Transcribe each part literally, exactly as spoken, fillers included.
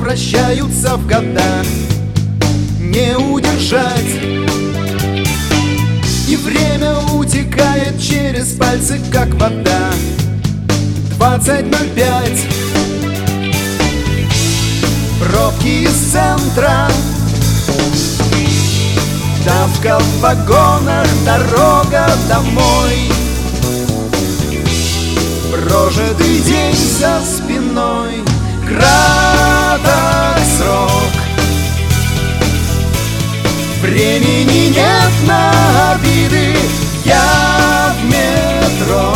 превращаются в года, не удержать. И время утекает через пальцы, как вода. Двадцать ноль пять. Пробки из центра, давка в вагонах, дорога домой. Прожитый день за спиной, краток срок. Времени нет на обиды, я в метро.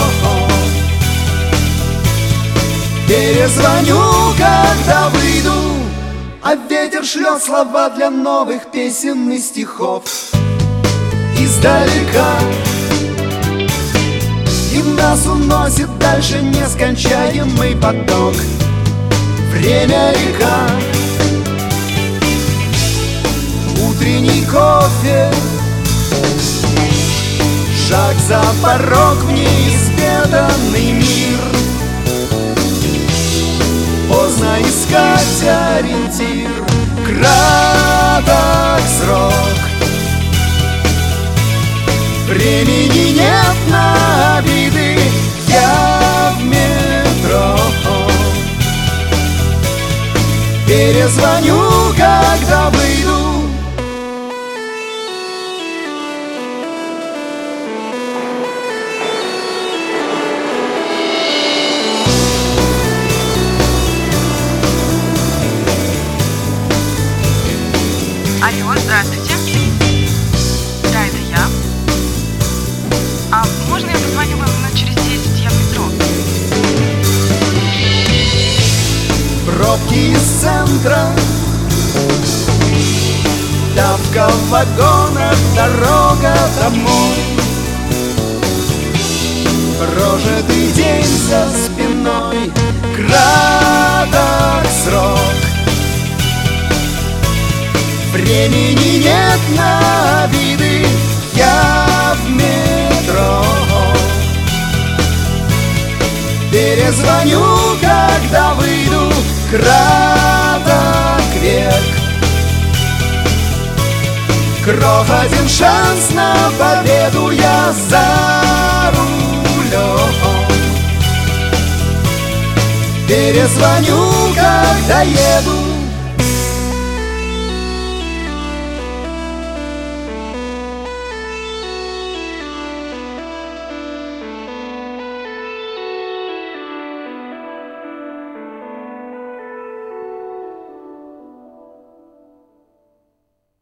Перезвоню, когда выйду, а ветер шлет слова для новых песен и стихов издалека. И нас уносит дальше нескончаемый поток. Время река, утренний кофе, шаг за порог в неизведанный мир. Поздно искать ориентир, краток срок. Времени нет на обиды, я в метро. Перезвоню, когда выйду. Алло, здравствуйте. Да, это я. А можно я позвоню вам минут через десять? Я в метро. Пробки из центра, давка в вагонах, дорога домой. Прожитый день за спиной, краток срок. Времени нет на обиды, я в метро. Перезвоню, когда выйду, краток век. Крохотен шанс на победу, я за рулем. Перезвоню, когда еду.